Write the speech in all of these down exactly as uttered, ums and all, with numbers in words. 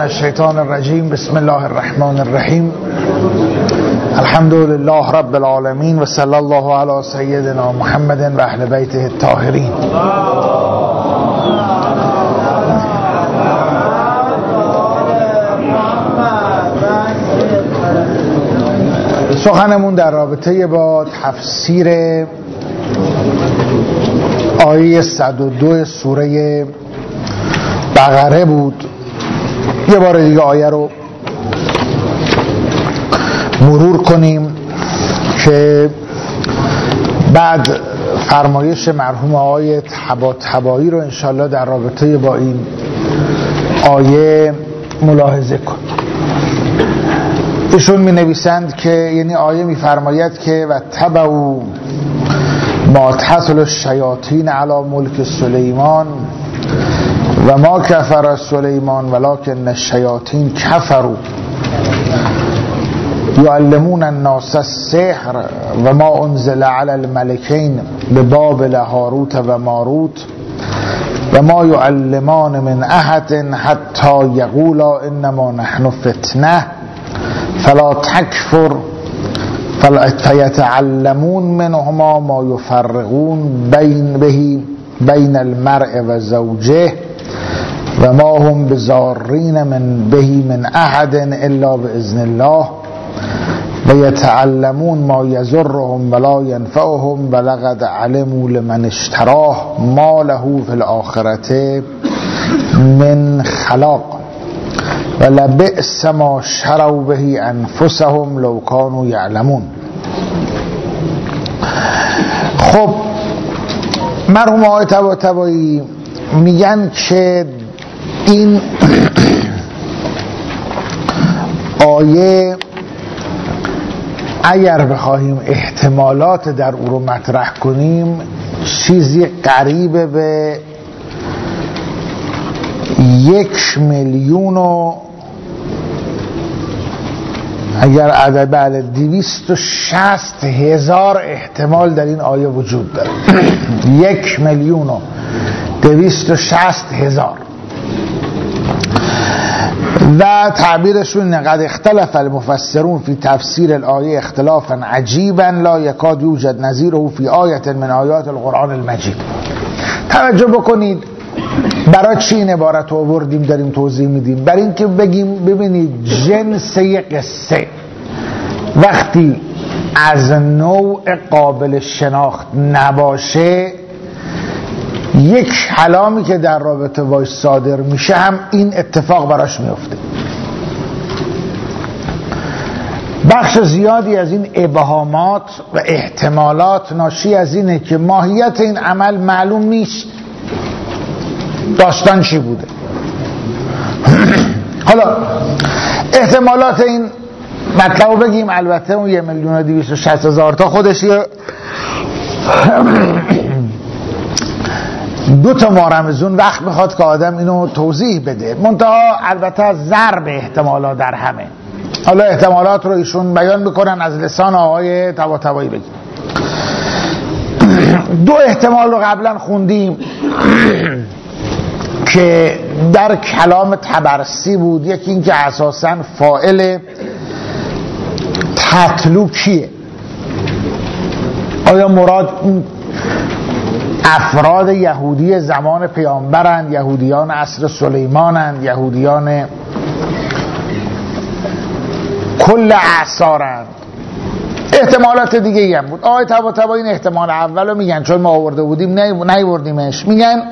من الشیطان الرجیم. بسم الله الرحمن الرحیم. الحمد لله رب العالمین و صلی الله علی سیدنا محمد و اهل بیته الطاهرین. سخنمون در رابطه با تفسیر آیه صد و دو سوره بقره بود. یه بار دیگه آیه رو مرور کنیم که بعد فرمایش مرحوم آقای طباطبایی رو انشالله در رابطه با این آیه ملاحظه کنیم. ایشون می نویسند که یعنی آیه می فرماید که و تبعوا ما تتلو الشیاطین علی ملک سلیمان و ما کفر سلیمان ولکن الشیاطین کفروا یعلمون الناس السحر و ما انزل علی الملکین ببابل هاروت و ماروت و ما یعلمان من احد حتی یقولا انما نحن فتنه فلا تکفر فیتعلمون منهما ما یفرقون بین به بین المرء و زوجه و ما هم بضارین من به من احد الا باذن الله و یتعلمون ما یضرهم ولا ینفعهم ولقد علموا لمن اشتراه ما له فی الاخرة من خلاق و لبئس ما شروا به انفسهم لو كانوا یعلمون. خب مرحوم آقای طباطبایی میگن که این آیه اگر بخواهیم احتمالات در او رو مطرح کنیم چیزی قریب به یک میلیون و اگر عدد بله دویست و شصت هزار احتمال در این آیه وجود داره. یک میلیون و دویست و شصت هزار و تعبیرشون قد اختلف المفسرون فی تفسیر الآیه اختلافا عجیبا لا یکاد یوجد نظیره فی آیت من آیات القرآن المجید. توجه بکنید برای چی این عبارت رو آوردیم داریم توضیح میدیم؟ برای اینکه بگیم ببینید جنس قصه وقتی از نوع قابل شناخت نباشه یک کلامی که در رابطه باش صادر میشه هم این اتفاق براش میفته. بخش زیادی از این ابهامات و احتمالات ناشی از اینه که ماهیت این عمل معلوم نیست، داستان چی بوده. حالا احتمالات این مطلب بگیم. البته اون یه میلیون و دویست و شصت هزار تا خودش یه دو تا مارمزون وقت میخواد که آدم اینو توضیح بده. منتها البته از ضرب احتمالات در همه. حالا احتمالات رو ایشون بیان میکنن از لسان آقای طباطبایی بگیم. دو احتمال رو قبلا خوندیم که در کلام طبرسی بود. یکی این که اساساً فاعل تتلو کیه؟ آیا مراد این افراد یهودی زمان پیامبرند، یهودیان عصر سلیمانند، یهودیان کل اعصارند؟ احتمالات دیگه ای هم بود. آقای طباطبایی این احتمال اول رو میگن چون ما آورده بودیم نیوردیمش. میگن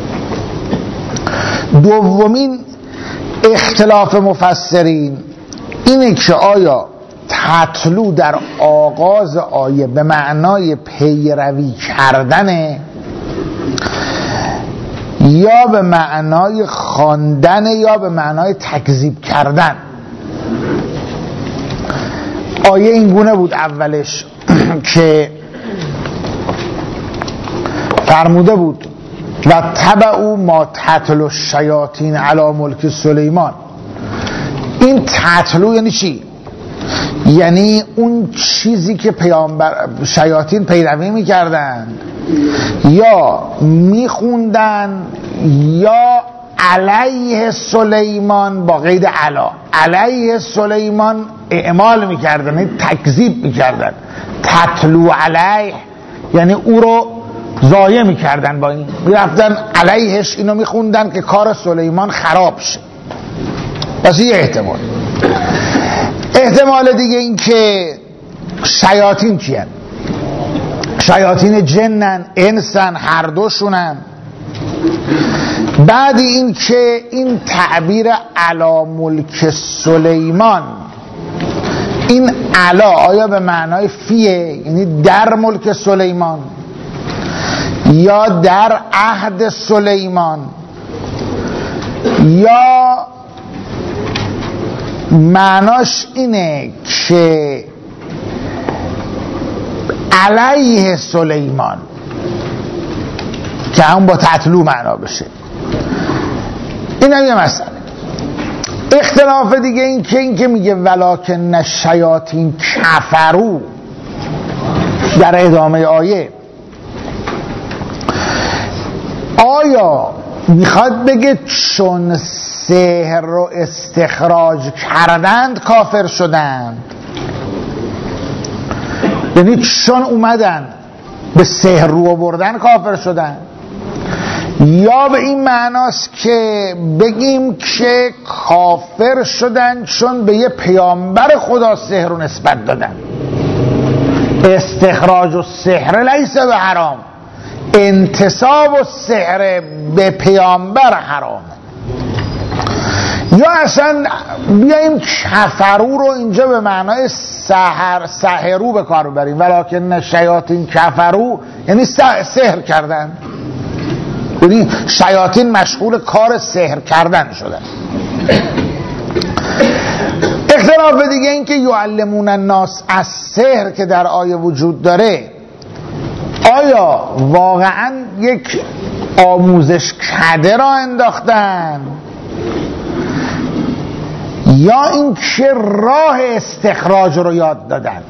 دومین اختلاف مفسرین اینه که آیا تتلو در آغاز آیه به معنای پیروی کردنه یا به معنای خواندن یا به معنای تکذیب کردن. آیه این گونه بود اولش که فرموده بود و تبعوا ما تتلو الشیاطین علی ملک سلیمان. این تتلو یعنی چی؟ یعنی اون چیزی که پیامبر شیاطین پیروی میکردن یا میخوندن یا علیه سلیمان با قید علا، علیه سلیمان اعمال میکردن، یعنی تکذیب میکردن. تتلو علیه یعنی او رو ضایع میکردن، با این میرفتن علیهش اینو میخوندن که کار سلیمان خراب شه. پس یه احتمال. احتمال دیگه این که شیاطین کیان؟ شیاطین جنن، انسن، هر دوشونن. بعد این که این تعبیر علی ملک سلیمان، این علا آیا به معنای فیه یعنی در ملک سلیمان، یا در عهد سلیمان، یا معناش اینه که علیه سلیمان که هم با تتلو معنا بشه. این هم یه مسئله. اختلاف دیگه این که این که میگه ولکن الشیاطین کفروا در ادامه آیه، آیا میخواد بگه چون سحر رو استخراج کردند کافر شدند، یعنی چون اومدن به سحر رو بردن کافر شدن، یا به این معناست که بگیم که کافر شدن چون به یه پیامبر خدا سحر رو نسبت دادن؟ استخراج و سحر لیس به حرام، انتساب و سحر به پیامبر حرام. یا اصلا بیاییم کفرو رو اینجا به معنای سحر سحرو به کار ببریم، ولکن شیاطین کفرو یعنی سحر کردن، یعنی شیاطین مشغول کار سحر کردن شدن. اختلاف دیگه این که یعلمون الناس السحر که در آیه وجود داره، آیا واقعا یک آموزش کده را انداختن یا این که راه استخراج رو یاد دادن؟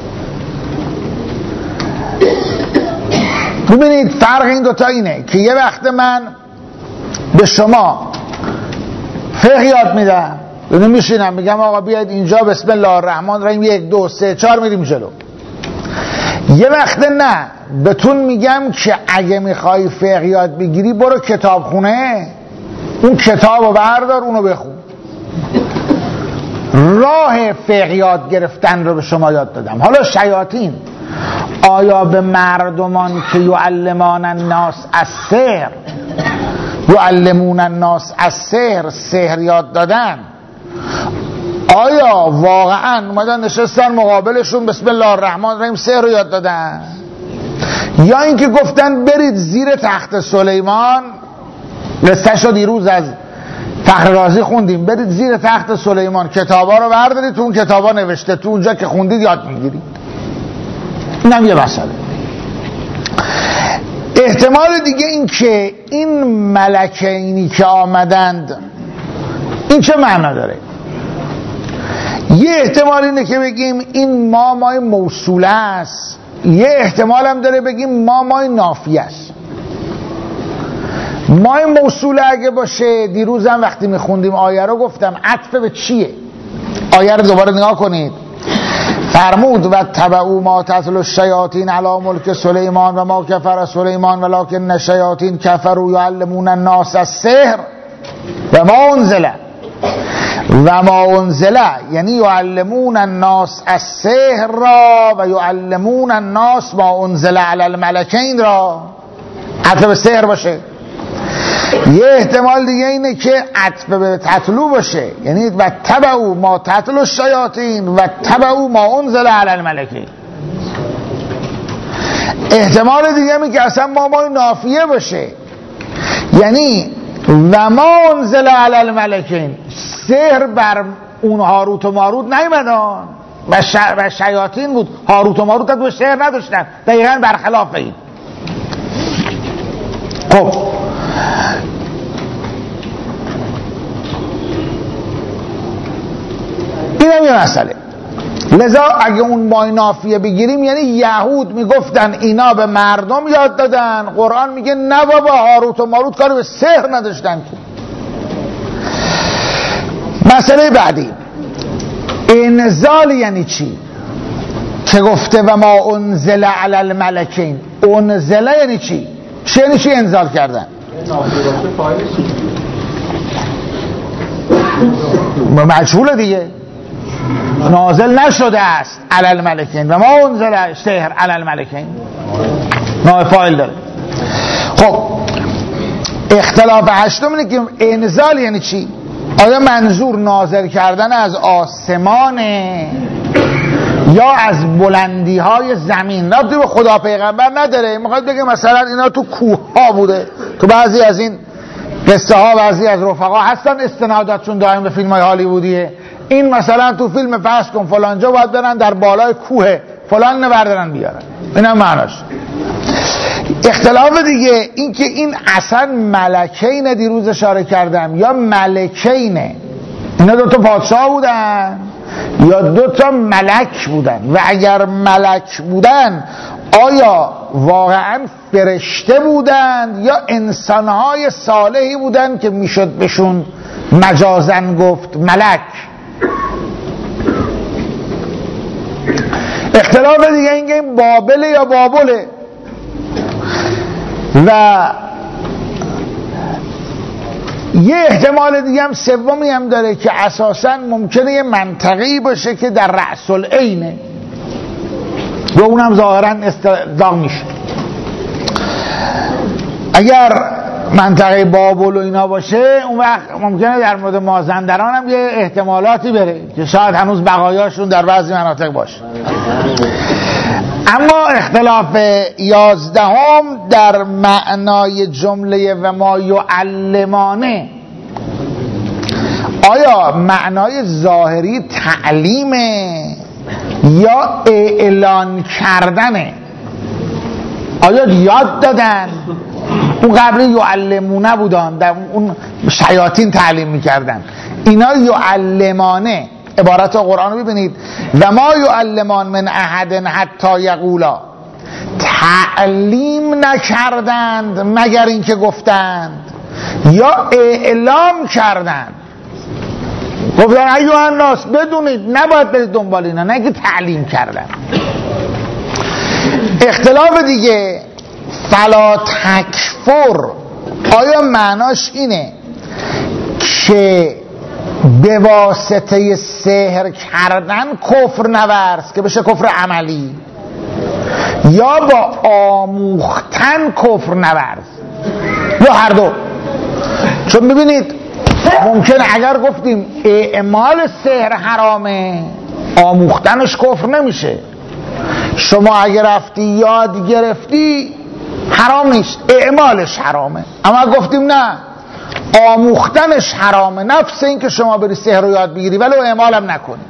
ببینید فرق این دوتا اینه که یه وقت من به شما فقه یاد میدم، یعنی میشینم میگم آقا بیاید اینجا بسم الله الرحمن الرحیم یک دو سه چهار میریم جلو. یه وقت نه بهتون میگم که اگه میخوای فقه یاد بگیری برو کتابخونه، اون کتاب رو بردار اونو بخون. راه فقه یاد گرفتن رو به شما یاد دادم. حالا شیاطین آیا به مردمان که یعلمان الناس السحر یعلمون الناس السحر سحر یاد دادن، آیا واقعا اومدن نشستن مقابلشون بسم الله الرحمن الرحیم سحر رو یاد دادن، یا اینکه گفتن برید زیر تخت سلیمان؟ قصه‌شو رو دیروز از فخر رازی خوندیم. برید زیر تخت سلیمان، کتابا رو بردارید، تو اون کتابا نوشته، تو اونجا که خوندید یاد میگیرید. اینم یه مسئله. احتمال دیگه این که این ملکینی که آمدند این چه معنا داره؟ یه احتمال اینه که بگیم این ما مای موصوله است، یه احتمال هم داره بگیم ما مای نافیه است. مای موصوله اگه باشه، دیروزم وقتی میخوندیم آیه رو گفتم عطف به چیه؟ آیه رو دوباره نگاه کنید. فرمود و تبعوا ما تتلو الشیاطین علی ملک سلیمان و ما کفر سلیمان ولکن الشیاطین کفروا یعلمون الناس السحر و ما انزل و ما انزل یعنی یعلمون الناس السحر را و یعلمون الناس ما انزل علی الملکین را. عطف به سحر باشه. یه احتمال دیگه اینه که عطف به تتلو باشه، یعنی و تبعوا ما تتلو الشیاطین و تبعوا ما انزل علی الملکین. احتمال دیگه اینه که اصلا ما ما نافیه باشه، یعنی و ما انزل علی الملکین، سحر بر اون هاروت و ماروت نیومدن و, ش... و شیاطین بود. هاروت و ماروت تو سحر نداشتن، دقیقاً برخلاف این. خب این هم یه مسئله. لذا اگه اون مای نافیه بگیریم یعنی یهود میگفتن اینا به مردم یاد دادن، قرآن میگه نه بابا هاروت و ماروت کاری به سحر نداشتن که. مسئله بعدی، انزال یعنی چی؟ که گفته و ما انزل علی الملکین، انزل یعنی چی؟ چه یعنی چی انزال کردن؟ مجهول دیگه، نازل نشده است علی الملکین و ما انزل سحر علی الملکین، نائب فاعل داره. خب اختلاف هشتم اینه که انزال یعنی چی؟ آیا منظور نازل کردن از آسمانه یا از بلندی های زمین؟ ربطی به خدا پیغمبر نداره. میخواد بگه مثلا اینا تو کوه ها بوده. تو بعضی از این قصه ها بعضی از رفقا هستن استناداتشون دائم به فیلم های هالیوودیه. این مثلا تو فیلم فرض کن فلانجا باید برن در بالای کوه فلان نبردارن بیارن، این هم معناش. اختلاف دیگه این که این اصلا ملکینه، دیروز اشاره کردم، یا ملکینه. اینا دو تا پادشاه بودن یا دو تا ملک بودن؟ و اگر ملک بودن آیا واقعا فرشته بودند یا انسانهای صالحی بودند که میشد بهشون مجازن گفت ملک؟ اختلاف دیگه اینکه این بابل یا بابله. و یه احتمال دیگه هم سومی هم داره که اساساً ممکنه یه منطقه‌ای باشه که در رأس العینه و اونم ظاهراً استدراک میشه. اگر منطقه بابل و اینا باشه اون وقت ممکنه در مورد مازندران هم یه احتمالاتی بره که شاید هنوز بقایاشون در بعضی مناطق باشه. اما اختلاف یازدهم در معنای جمله و ما یعلمانه، آیا معنای ظاهری تعلیمه یا اعلان کردنه؟ آیا یاد دادن؟ اون قبلی یعلمونه بودن، در اون شیاطین تعلیم میکردن. اینا یعلمانه. عبارت قرآن رو ببینید، و ما یعلمان من احد حتی یقولا، تعلیم نکردند مگر اینکه گفتند، یا اعلام کردند گفتن ایها الناس بدونید نباید برید دنبال اینا، نه که تعلیم کردن. اختلاف دیگه فلا تکفر، آیا معناش اینه که به واسطه سحر کردن کفر نورز که بشه کفر عملی، یا با آموختن کفر نورز، یا هر دو؟ چون ببینید ممکن اگر گفتیم اعمال سحر حرامه آموختنش کفر نمیشه. شما اگر رفتی یاد گرفتی حرام نیست، اعمالش حرامه. اما گفتیم نه، آموختنش حرامه، نفس این که شما بری سحر رو یاد بگیری ولو اعمالم نکنی.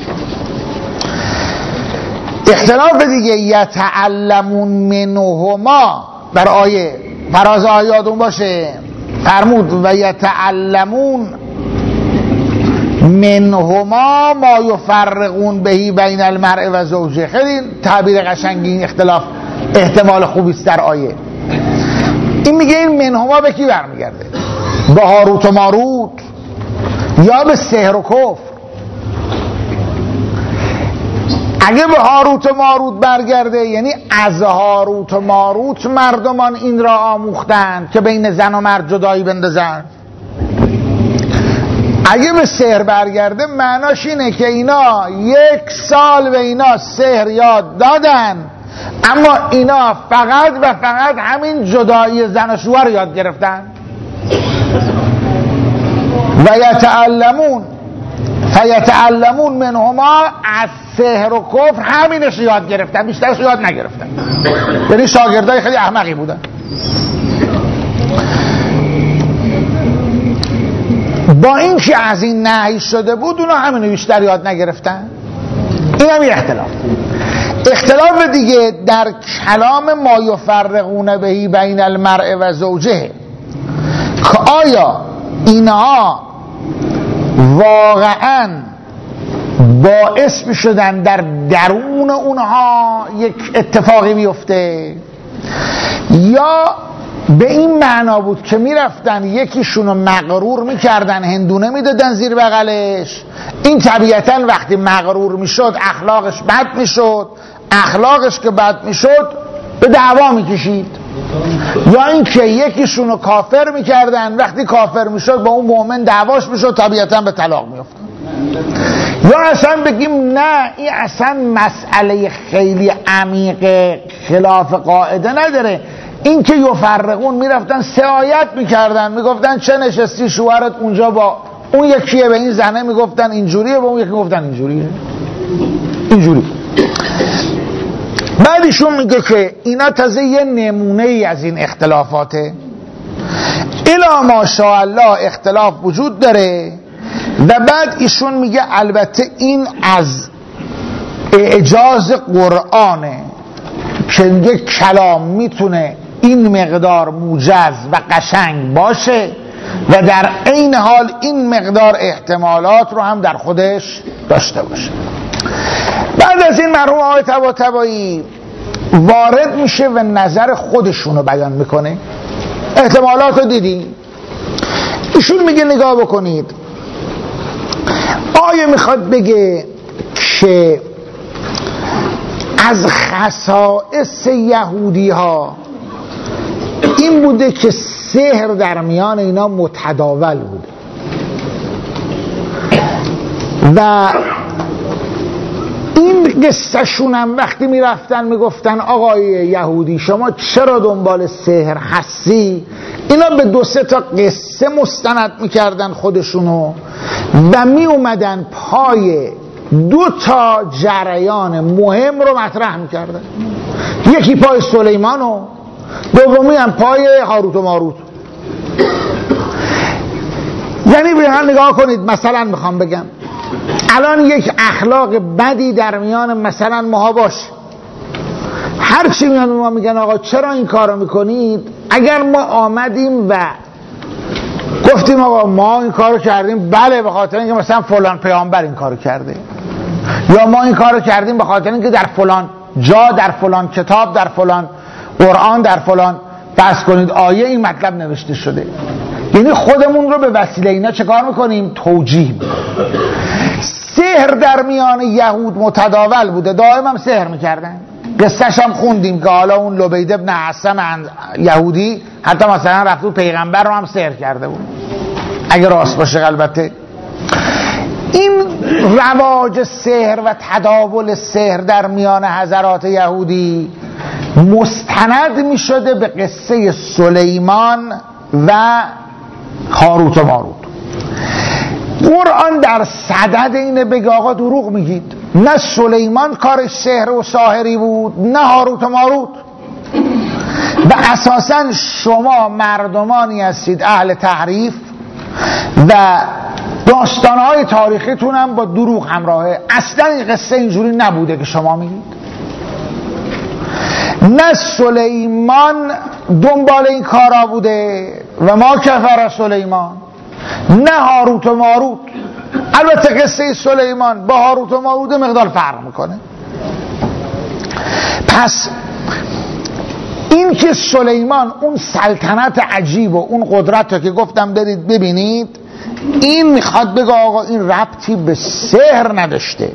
اختلاف دیگه یتعلمون منهما در آیه فراز آیاتون باشه فرمود و یتعلمون منهما ما یفرقون بهی بین المرء و زوجه. خیلی تعبیر قشنگی، این اختلاف احتمال خوبی است در آیه. این میگه این منهما به کی برمیگرده؟ به هاروت و ماروت یا به سحر و کفر؟ اگه به هاروت و ماروت برگرده یعنی از هاروت و ماروت مردمان این را آموختند که بین زن و مرد جدایی بندازن. اگه به سحر برگرده معناش اینه که اینا یک سال به اینا سحر یاد دادن، اما اینا فقط و فقط همین جدایی زن و شوهر یاد گرفتن. و یتعلمون فیتعلمون منهما، از سحر و کفر همینش یاد گرفتن، بیشترش یاد نگرفتن. یعنی شاگردای خیلی احمقی بودن. با این که از این نهی شده بود اونا همینو بیشتر یاد نگرفتن. این هم یه اختلاف. اختلاف دیگه در کلام ما یفرقون بهی بین المرء و زوجه، که آیا اینها واقعا باعث میشدن در درون اونها یک اتفاقی بیفته، یا به این معنا بود که میرفتن یکیشونو مغرور میکردن، هندونه میدادن زیر بغلش، این طبیعتا وقتی مغرور میشد اخلاقش بد میشد، اخلاقش که بد میشد به دعوا میکشید. یا اینکه یکیشونو کافر میکردن، وقتی کافر میشد با اون مؤمن دعواش میشد، طبیعتا به طلاق میافتاد. یا اصلا بگیم نه این اصلا مسئله خیلی عمیق خلاف قاعده نداره، این که یفرقون میرفتن سعایت میکردن، میگفتن چه نشستی شوهرت اونجا با اون یکیه، به این زنه میگفتن اینجوریه، به اون یکی میگفتن اینجوریه اینجوری. بعد ایشون میگه که اینا تازه یه نمونه ای از این اختلافاته، الا ماشاءالله اختلاف وجود داره. و بعد ایشون میگه البته این از اعجاز قرآنه که یک کلام میتونه این مقدار موجز و قشنگ باشه و در عین حال این مقدار احتمالات رو هم در خودش داشته باشه. بعد از این مرحوم آقای طباطبایی وارد میشه و نظر خودشون رو بیان میکنه. احتمالات رو دیدی؟ ایشون میگه نگاه بکنید، آیه میخواد بگه که از خصائص یهودی ها این بوده که سحر در میان اینا متداول بوده و این قصه شونم وقتی میرفتن میگفتن آقای یهودی شما چرا دنبال سحر هستی، اینا به دو سه تا قصه مستند میکردن خودشونو و میومدن پای دو تا جریان مهم رو مطرح میکردن، یکی پای سلیمانو، دومی هم پای هاروت و ماروت. یعنی به هم نگاه کنید، مثلا میخوام بگم الان یک اخلاق بدی در میان مثلا ماها باشه، هرچی میان ما میگن آقا چرا این کارو میکنید، اگر ما آمدیم و گفتیم آقا ما این کارو کردیم، بله به خاطر اینکه مثلا فلان پیامبر این کارو کرده، یا ما این کارو کردیم به خاطر اینکه در فلان جا، در فلان کتاب، در فلان قرآن، در فلان بس کنید آیه این مطلب نوشته شده، یعنی خودمون رو به وسیله اینا چه کار میکنیم؟ توجیه. سحر در میان یهود متداول بوده، دائم هم سحر میکردن. قصهش هم خوندیم که حالا اون لبید ابن عصم یهودی حتی مثلا رفت و پیغمبر رو هم سحر کرده بود، اگه راست باشه البته. این رواج سحر و تداول سحر در میان حضرات یهودی مستند می شده به قصه سلیمان و هاروت و ماروت. قرآن در صدد اینه بگه آقا دروغ میگید، نه سلیمان کارش سحر و ساحری بود، نه هاروت و ماروت، و اساسا شما مردمانی هستید اهل تحریف و داستانهای تاریخیتون هم با دروغ همراهه. اصلا این قصه اینجوری نبوده که شما میگید. نه سلیمان دنبال این کارا بوده و ما کفر سلیمان، نه هاروت و ماروت. البته قصه سلیمان با هاروت و ماروت مقدار فرق میکنه. پس این که سلیمان اون سلطنت عجیب و اون قدرت رو که گفتم برید ببینید، این میخواد بگه آقا این ربطی به سحر نداشته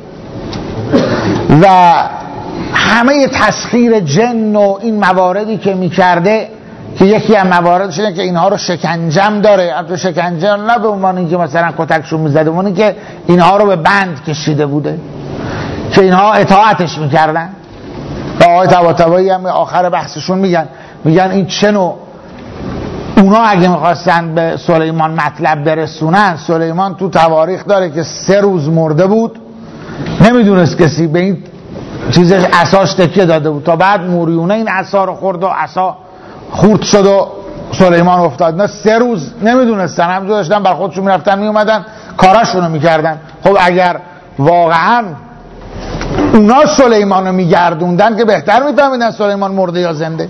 و همه تسخیر جن و این مواردی که میکرده، که یکی از مواردش اینه که اینها رو شکنجم داره، البته شکنجم نه به عنوان اینکه مثلا کتکشون میزده، اونی که اینها رو به بند کشیده بوده که اینها اطاعتش میکردن. و آقای طباطبایی هم آخر بحثشون میگن میگن این چه نوع، اونا اگه میخواستن به سلیمان مطلب برسونن، سلیمان تو تواریخ داره که سه روز مرده بود، نمیدونست کسی به این چیزش عصاش تکیه داده بود، تا بعد موریونه این عصا رو خورد و عصا خورد شد و سلیمان افتاد. نه سه روز نمیدونستن، همجور داشتن بر خودشون میرفتن میومدن کاراشون رو میکردن. خب اگر واقعا اونا سلیمان رو میگردوندن که بهتر میفهمیدن سلیمان مرده یا زنده.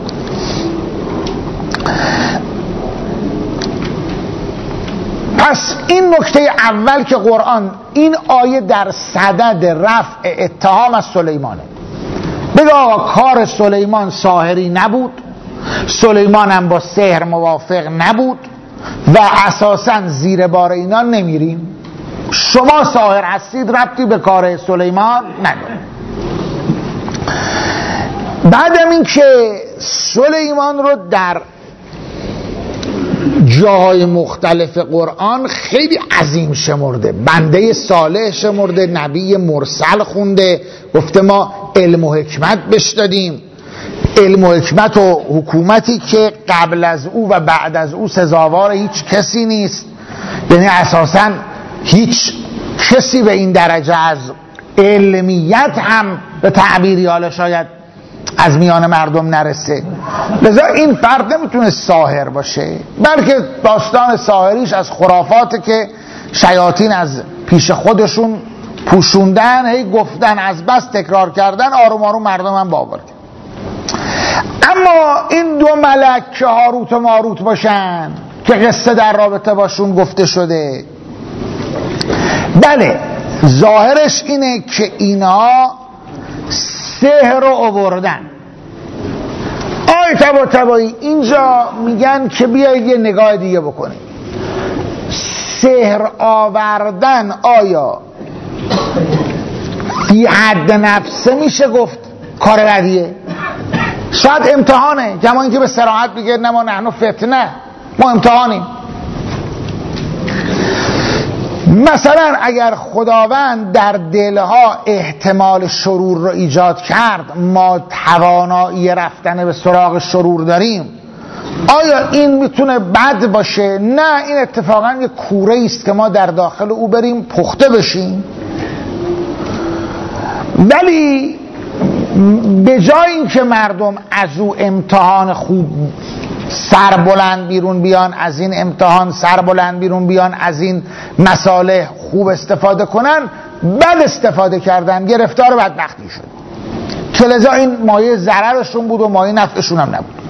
پس این نکته اول که قرآن این آیه در صدد رفع اتهام از سلیمانه، بگه آقا کار سلیمان ساحری نبود، سلیمان هم با سحر موافق نبود و اساساً زیر بار اینا نمیریم. شما ساحر هستید، ربطی به کار سلیمان نداره. بعدم این که سلیمان رو در جاهای مختلف قرآن خیلی عظیم شمرده، بنده صالح شمرده، نبی مرسل خونده، گفته ما علم و حکمت بهش دادیم، علم و حکمت و حکومتی که قبل از او و بعد از او سزاوار هیچ کسی نیست. یعنی اساساً هیچ کسی به این درجه از علمیت هم به تعبیری حالا شاید از میان مردم نرسه. لذا این فرد نمیتونه ساحر باشه، بلکه داستان ساحریش از خرافاته که شیاطین از پیش خودشون پوشوندن، هی گفتن، از بس تکرار کردن، آروم آروم مردم هم باور کردن. اما این دو ملک که هاروت و ماروت باشن که قصه در رابطه باشون گفته شده، بله ظاهرش اینه که اینا سحر رو آوردن. آی تبا تبایی اینجا میگن که بیایید یه نگاه دیگه بکنید. سحر آوردن آیا فی حد نفسه میشه گفت کار بدیه؟ شاید امتحانه، کما اینکه به صراحت بگه نه ما نحن فتنه، ما امتحانیم. مثلا اگر خداوند در دلها احتمال شرور رو ایجاد کرد، ما توانایی رفتن به سراغ شرور داریم، آیا این میتونه بد باشه؟ نه، این اتفاقا یک کوره است که ما در داخل او بریم پخته بشیم. ولی به جای اینکه مردم از او امتحان خوب سر بلند بیرون بیان، از این امتحان سر بلند بیرون بیان، از این مسائل خوب استفاده کنن، بد استفاده کردن، گرفتار بدبختی شد که لذا این مایه ضررشون بود و مایه نفعشون هم نبود.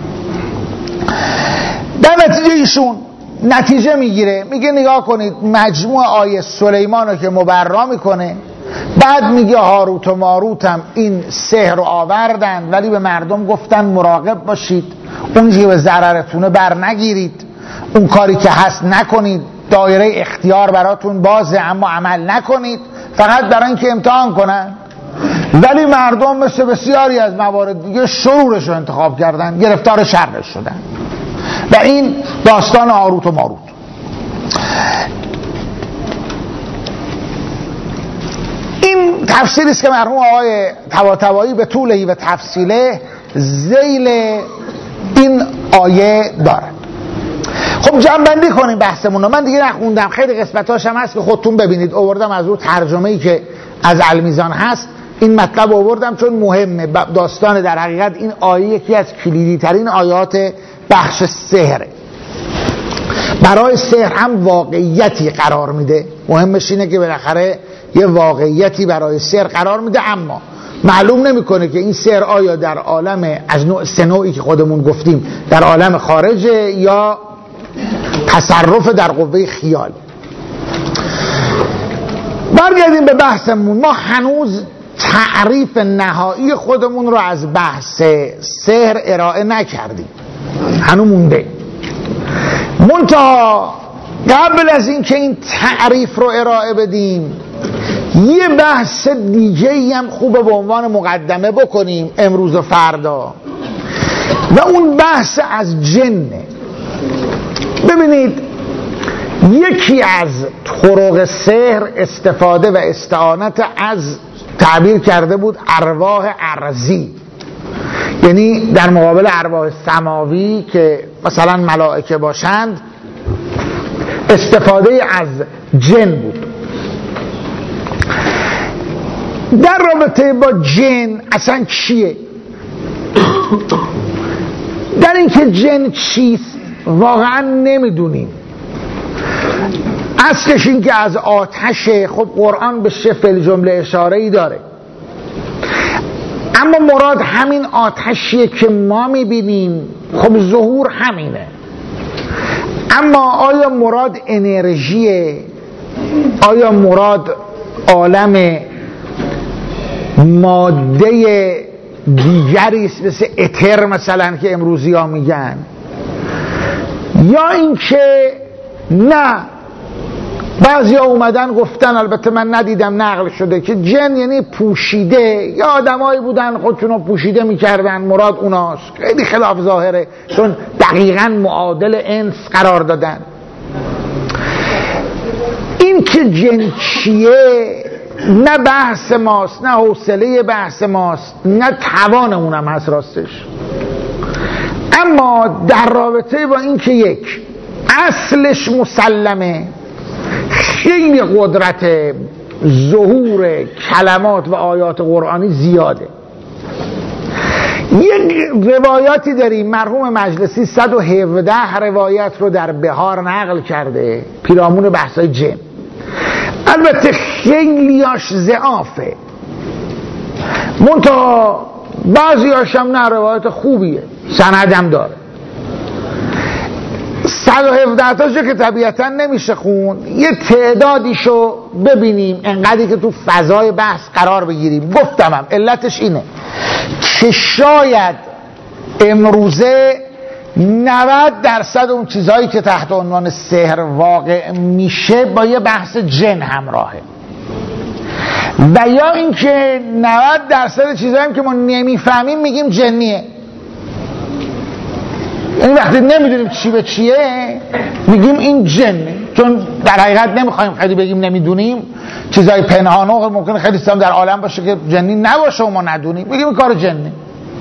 در نتیجه ایشون نتیجه میگیره، میگه نگاه کنید مجموع آیه سلیمان رو که مبرا میکنه، بعد میگه هاروت و ماروت هم این سحر رو آوردن ولی به مردم گفتن مراقب باشید، اون که به ضررتونه بر نگیرید، اون کاری که هست نکنید، دایره اختیار براتون بازه اما عمل نکنید، فقط برای اینکه امتحان کنن. ولی مردم مثل بسیاری از موارد دیگه شرورش رو انتخاب کردن، گرفتار شرش شدن. و این داستان هاروت و ماروت. این تفسیری است که مرحوم آقای طباطبایی به طولهی و تفصیله ذیل این آیه دارد. خب جمع‌بندی کنیم بحثمون رو. من دیگه نخوندم، خیلی قسمتاش هم هست که خودتون ببینید، آوردم از رو ترجمه‌ای که از المیزان هست این مطلب آوردم چون مهمه. داستان در حقیقت این آیه یکی از کلیدی ترین آیات بخش سحره. برای سحر هم واقعیتی قرار میده، مهمش اینه که بالاخره یه واقعیتی برای سحر قرار میده، اما معلوم نمیکنه که این سحر آیا در عالم از نوع سه نوعی که خودمون گفتیم در عالم خارجه یا تصرف در قوه خیال. برگردیم به بحثمون. ما هنوز تعریف نهایی خودمون رو از بحث سحر ارائه نکردیم، هنوز مونده. منتها قبل از این که این تعریف رو ارائه بدیم یه بحث دیگه‌ای هم خوبه به عنوان مقدمه بکنیم امروز و فردا، و اون بحث از جنه. ببینید یکی از طرق سحر استفاده و استعانت از، تعبیر کرده بود، ارواح ارضی، یعنی در مقابل ارواح سماوی که مثلا ملائکه باشند استفاده از جن بود. در رابطه با جن اصلا چیه؟ در اینکه جن چیست واقعا نمیدونیم. اصلش این که از آتشه، خب قرآن به شفل جمله اشاره ای داره، اما مراد همین آتشیه که ما میبینیم، خب ظهور همینه. اما آیا مراد انرژیه؟ آیا مراد عالم ماده دیگری است مثل اتر مثلا که امروزی ها میگن، یا اینکه نه بعضی ها اومدن گفتن، البته من ندیدم نقل شده، که جن یعنی پوشیده، یا آدمایی بودن خودشونو پوشیده میکردن، مراد اوناست. خیلی خلاف ظاهره، چون دقیقاً معادل انس قرار دادن. این که جن چیه نه بحث ماست، نه حوصله بحث ماست، نه توانمونم هست راستش. اما در رابطه با این که یک اصلش مسلمه، خیلی قدرت ظهور کلمات و آیات قرآنی زیاده. یک روایاتی داریم، مرحوم مجلسی صد و هفده روایت رو در بهار نقل کرده پیرامون بحثای جن. البته خیلیاش ضعافه، منتها بعضی هاشم نه روایت خوبیه، سندم داره. صد و هفده تاشو که طبیعتا نمیشه خون، یه تعدادیشو ببینیم انقدری که تو فضای بحث قرار بگیریم. گفتمم علتش اینه که شاید امروزه نود درصد اون چیزهایی که تحت عنوان سحر واقع میشه با یه بحث جن همراهه، و یا اینکه نود درصد چیزهایی که ما نمیفهمیم میگیم جنیه. یعنی وقتی نمیدونیم چی به چیه میگیم این جنه، چون در حقیقت نمیخوایم خیلی بگیم نمیدونیم. چیزای پنهانه ممکنه خیلی سام در عالم باشه که جنی نباشه و ما ندونیم، میگیم این کار جنه.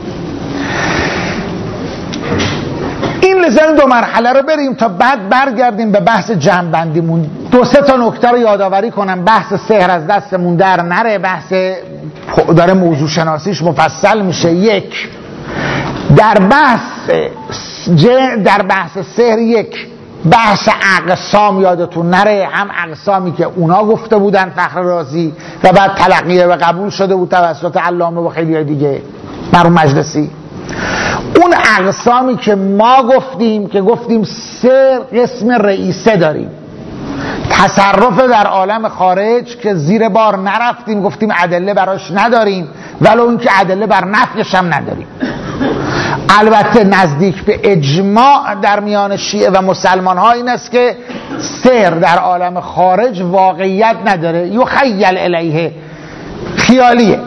این لذا دو مرحله رو بریم تا بعد برگردیم به بحث جمع‌بندیمون. دو سه تا نکته رو یادآوری کنم، بحث سحر از دستمون در نره، بحث داره موضوع شناسیش مفصل میشه. یک، در بحث در بحث سحر یک بحث اقسام یادتون نره، هم اقسامی که اونا گفته بودن فخر رازی و بعد تلقیه و قبول شده بود توسط علامه و خیلی دیگه مرحوم مجلسی، اون اقسامی که ما گفتیم که گفتیم سه قسم رئیسه داریم. تصرف در عالم خارج که زیر بار نرفتیم، گفتیم ادله براش نداریم، ولو اینکه ادله بر نفیش هم نداریم. البته نزدیک به اجماع در میان شیعه و مسلمان ها این است که سحر در عالم خارج واقعیت نداره، یخیل الیه، خیالیه.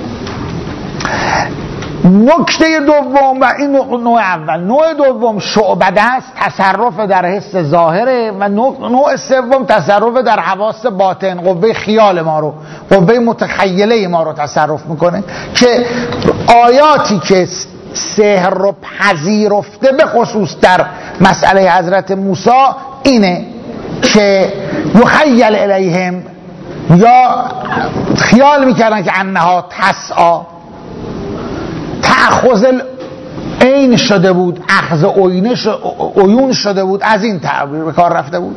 نکته دوم و این نوع اول، نوع دوم شعبده است، تصرف در حس ظاهره، و نوع سوم تصرف در حواس باطن، قوه خیال ما رو، قوه متخیله ما رو تصرف میکنه، که آیاتی که سحر رو پذیرفته به خصوص در مسئله حضرت موسی اینه که یخیل الیهم، یا خیال میکردن که انها تسعی، تأخذ عین شده بود، اخذ عیون شده بود، از این تعبیر به کار رفته بود.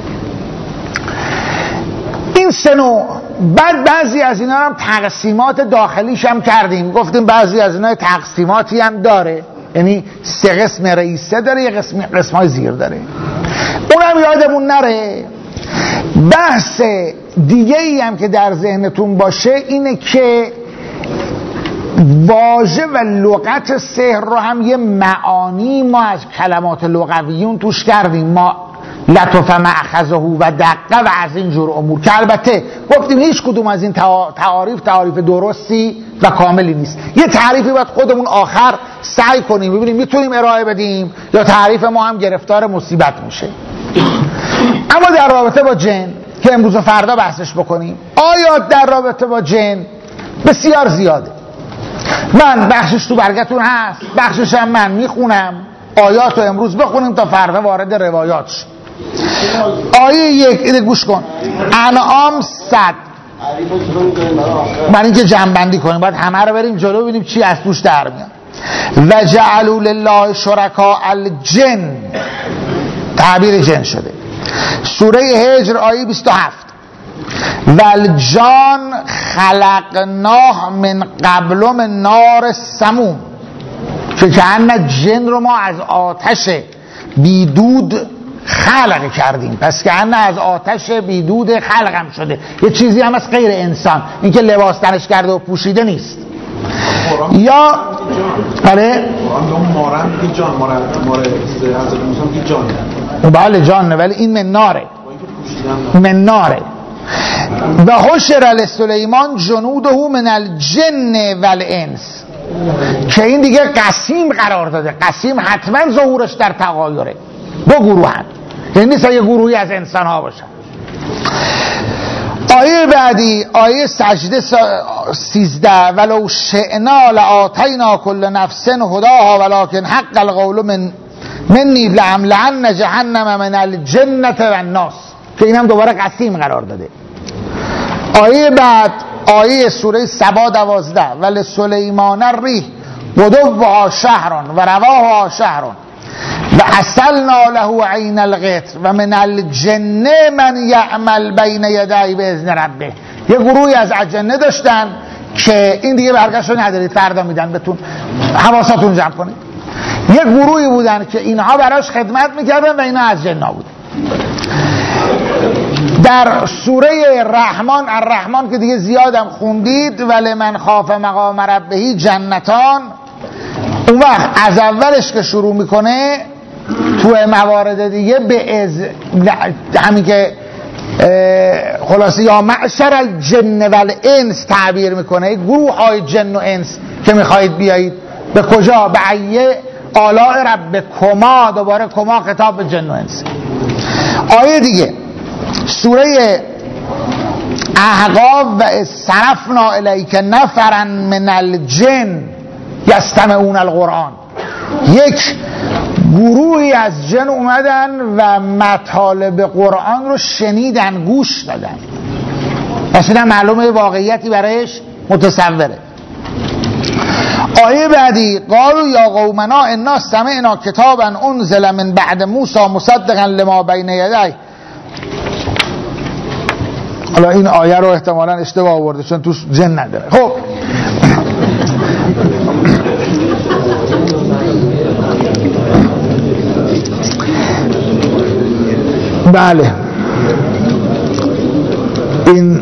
این سه نوع. بعد بعضی از اینا هم تقسیمات داخلیش هم کردیم، گفتیم بعضی از اینا تقسیماتی هم داره، یعنی سه قسم رئیسه داره، یه قسم قسمای زیر داره، اونم یادمون نره. بحث دیگه ای هم که در ذهنتون باشه اینه که واژه و لغت سحر رو هم یه معانی ما از کلمات لغویون توش کردیم، ما لطف مأخذه و دقه و از این جور امور، که البته گفتیم هیچ کدوم از این تعاریف تعاریف درستی و کاملی نیست. یه تعریفی باید خودمون آخر سعی کنیم ببینیم میتونیم ارائه بدیم یا تعریف ما هم گرفتار مصیبت میشه. اما در رابطه با جن که امروز و فردا بحثش بکنیم، آیات در رابطه با جن بسیار زیاده. من بخشش تو برگتون هست، بخشش هم من میخونم. آیات رو امروز بخونیم تا فردا وارد روایات شد. آیه یک، اینه گوش کن، انعام صد، برای اینکه جمع بندی کنیم باید همه رو بریم جلو ببینیم چی از توش در میاد. و جعلوا لله شرکاء الجن، تعبیر جن شده. سوره هجر آیه بیست و هفت، والجان خلقناه من قبل من نار سموم، که کأن جن رو ما از آتش بیدود خلق کردیم، پس کأن از آتش بیدود خلقم شده، یه چیزی هم از غیر انسان، این که لباس تنش کرده و پوشیده نیست. یا بله بله جان، ولی این مناره مناره و حشر لسلیمان جنوده من الجن والانس، که این دیگه قسیم قرار داده. قسیم حتما ظهورش در تغایره. دو گروه هم، یعنی نیست یه گروهی از انسان ها باشن. آیه بعدی آیه سجده سیزده ولو شئنا لآتینا کل نفس هداها ولکن حق القول من منی لأملأن جهنم من الجنة والناس، که این هم دوباره قسیم قرار داده. آیه بعد آیه سوره سبا دوازده ولی سلیمان الریح غدوها شهر و رواها شهر و اصلنا له عین القطر و من الجن من یعمل بین یدی باذن ربه. یه گروهی از اجنه داشتن که این دیگه برگشت ندارید، فردا میدن بهتون، حواساتون جمع کنید. یه گروهی بودن که اینها براش خدمت میکردن و اینا از جنا بودن. در سوره رحمان الرحمن که دیگه زیادم خوندید ولی من خاف مقام ربه جنتان، اون وقت از اولش که شروع میکنه تو موارد دیگه به از همین که خلاصه یا معشر الجن والانس تعبیر میکنه، گروه های جن و انس که میخواهید بیایید به کجا؟ به ایه آلاء رب کما، دوباره کما خطاب به جن و انس. آیه دیگه سوره احقاف و صرفنا الیک نفرا من الجن یستمعون القرآن، یک گروهی از جن اومدن و مطالب قرآن رو شنیدن، گوش دادن، اصلا معلومه واقعیتی برایش متصوره. آیه بعدی قالوا یا قومنا انا سمعنا کتابا انزل من بعد موسی مصدقا لما بین یدیه. حالا این آیه رو احتمالاً اشتباه آورده چون توش جن نداره. خب بله این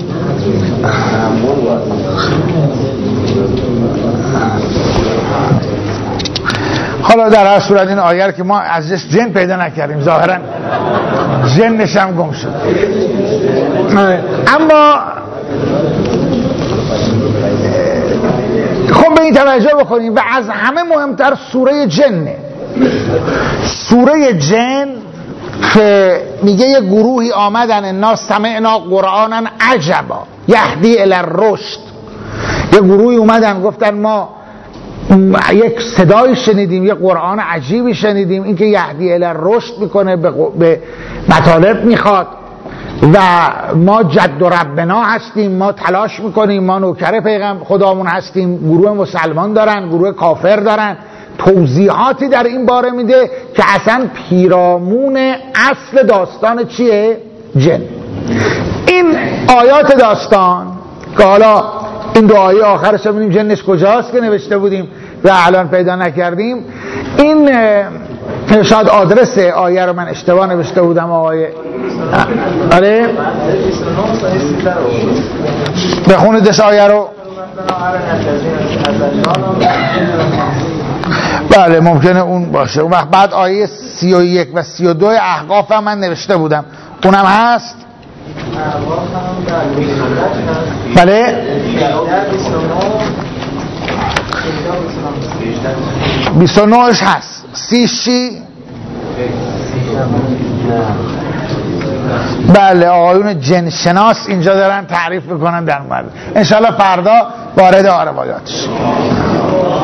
حالا در هر صورت این آیه که ما ازش جن پیدا نکردیم، ظاهرا جنش هم گم شد. اما خب به این توجه بکنیم و از همه مهمتر سوره جنه. سوره جن که میگه یه گروهی آمدن الناس سمعنا قرآنا عجبا یهدی الی الرشد، یه گروهی اومدن گفتن ما یک صدای شنیدیم، یه قرآن عجیبی شنیدیم، این که یهدی الی الرشد میکنه، به مطالب میخواد و ما جد و ربنا هستیم، ما تلاش میکنیم، ما نوکر پیغمبر خدامون هستیم. گروه مسلمان دارن، گروه کافر دارن، توضیحاتی در این باره میده که اصلا پیرامون اصل داستان چیه؟ جن. این آیات داستان که حالا این دو آیه آخرش رو ببینیم جنش کجاست که نوشته بودیم و الان پیدا نکردیم. این شاید آدرس آیه رو من اشتباه نوشته بودم آقای آره بخونیدش آیه رو. بله ممکنه اون باشه. اون وقت بعد آیه سی و یک و سی و دو احقاف هم من نوشته بودم، اونم هست. بله بیست و نهش هست. سیشی بله آقایون جنشناس اینجا دارن تعریف میکنن در مورد. انشالله فردا وارد آروایاتش.